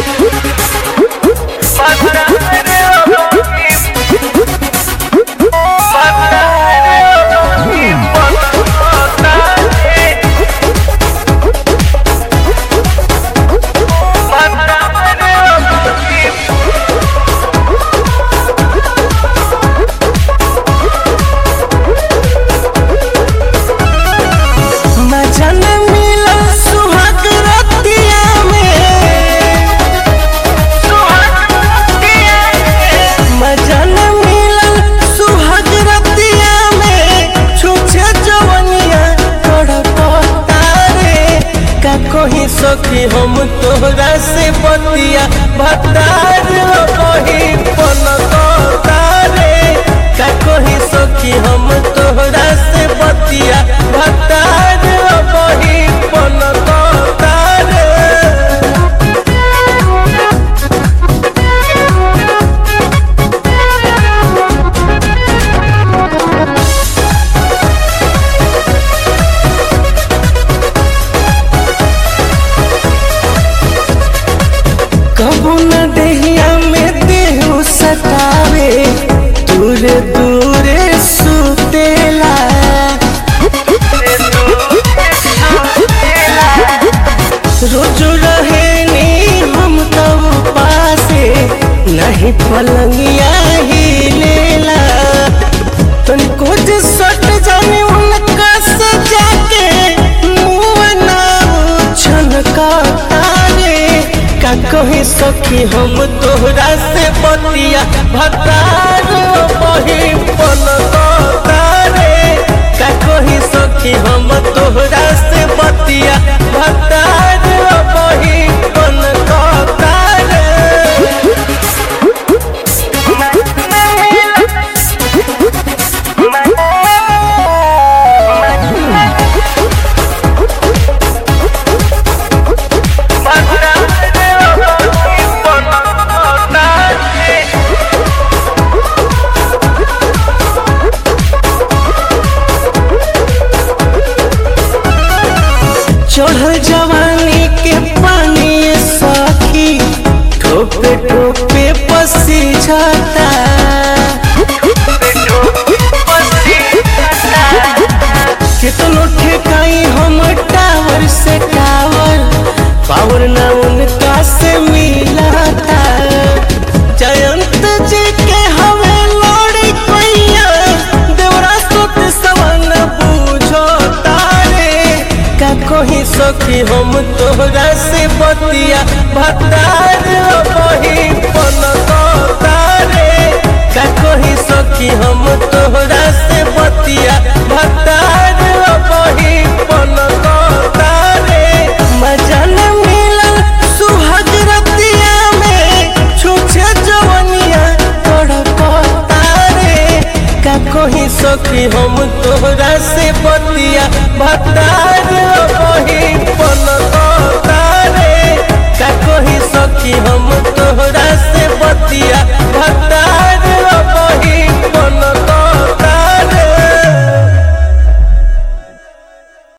सखी हम तोहरा से बतिया भतार कही पनतारे का कही सखी हम तोहरा से बतिया भतार कही पनतारे। कबू न देहिया में देहू सतावे दूरे दूरे सुतेला रोज रहे नी हम तब पासे नहीं पलंगिया ही लेला तनिको जे सट जाने उनका सजा के मुँह ना छनका का कही सखी हम तोहरा से बतिया भतार कही पनतारे का कही सखी हम तोहरा से बतिया भतार कही पनतारे। चढ़ल जवानी के पानी सखी ठोपे ठोपे पसी जाता कितनो ठेकाई हम टावर से टावर पावर ना उनका से मिलाता जयंत जी के हवे लड़ी कोइया देवरा सोत सवन बूझो तारे का कही सखी हम तोहरा से बतिया भतार कही पनतारे का कही सखी हम तोहरा से बतिया भतार कही पनतारे। मजा न मिलल सुहाग रतिया में छूछे जवनिया तड़पतारे का कही सखी हम तोहरा से बतिया भतार कही